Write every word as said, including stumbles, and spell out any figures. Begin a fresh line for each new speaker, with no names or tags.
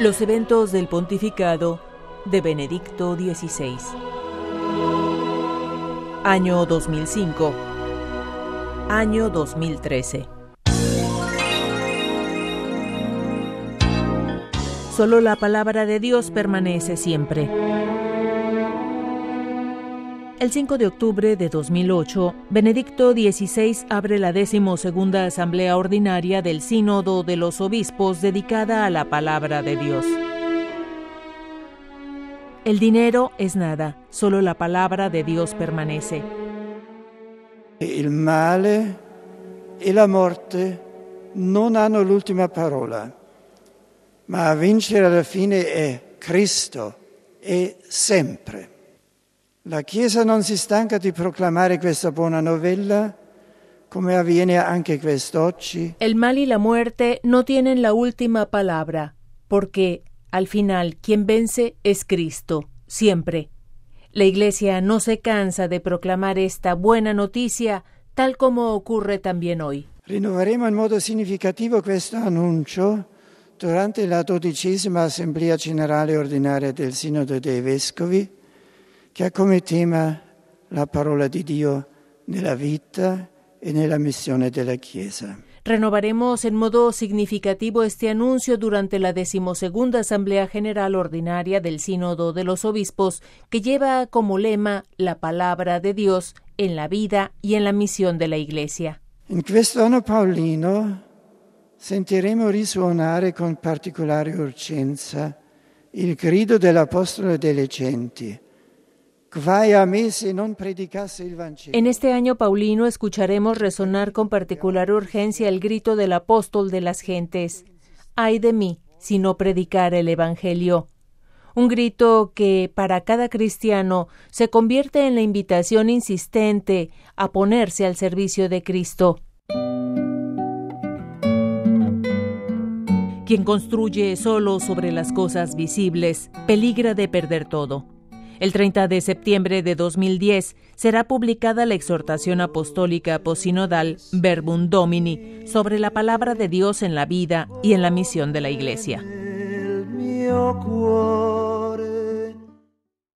Los eventos del pontificado de Benedicto dieciséis. Año dos mil cinco. Año dos mil trece. Solo la palabra de Dios permanece siempre. El cinco de octubre de dos mil ocho, Benedicto dieciséis abre la decimosegunda Asamblea Ordinaria del Sínodo de los Obispos dedicada a la Palabra de Dios. El dinero es nada, solo la Palabra de Dios permanece.
Il male e la morte non hanno l'ultima parola, ma a vincere alla fine è Cristo, e sempre. La Chiesa non si stanca di proclamare questa buona novella, come avviene anche quest'oggi.
El mal y la muerte no tienen la última palabra, porque, al final, quien vence es Cristo, siempre. La Iglesia no se cansa de proclamar esta buena noticia, tal como ocurre también hoy.
Rinnoveremo in modo significativo questo annuncio durante la dodicesima Assemblea Generale Ordinaria del Sinodo dei Vescovi, che ha come tema la parola di Dio nella vita e nella missione della Chiesa.
Renovaremos en modo significativo este anuncio durante la decimosegunda Asamblea General Ordinaria del Sínodo de los Obispos, que lleva como lema la palabra de Dios en la vida y en la misión de la Iglesia.
In questo anno paolino sentiremo risuonare con particolare urgenza il grido dell'Apostolo delle Genti.
En este año paulino escucharemos resonar con particular urgencia el grito del apóstol de las gentes: ¡Ay de mí, si no predicar el Evangelio! Un grito que, para cada cristiano, se convierte en la invitación insistente a ponerse al servicio de Cristo. Quien construye solo sobre las cosas visibles, peligra de perder todo. El treinta de septiembre de dos mil diez será publicada la exhortación apostólica posinodal Verbum Domini sobre la palabra de Dios en la vida y en la misión de la Iglesia.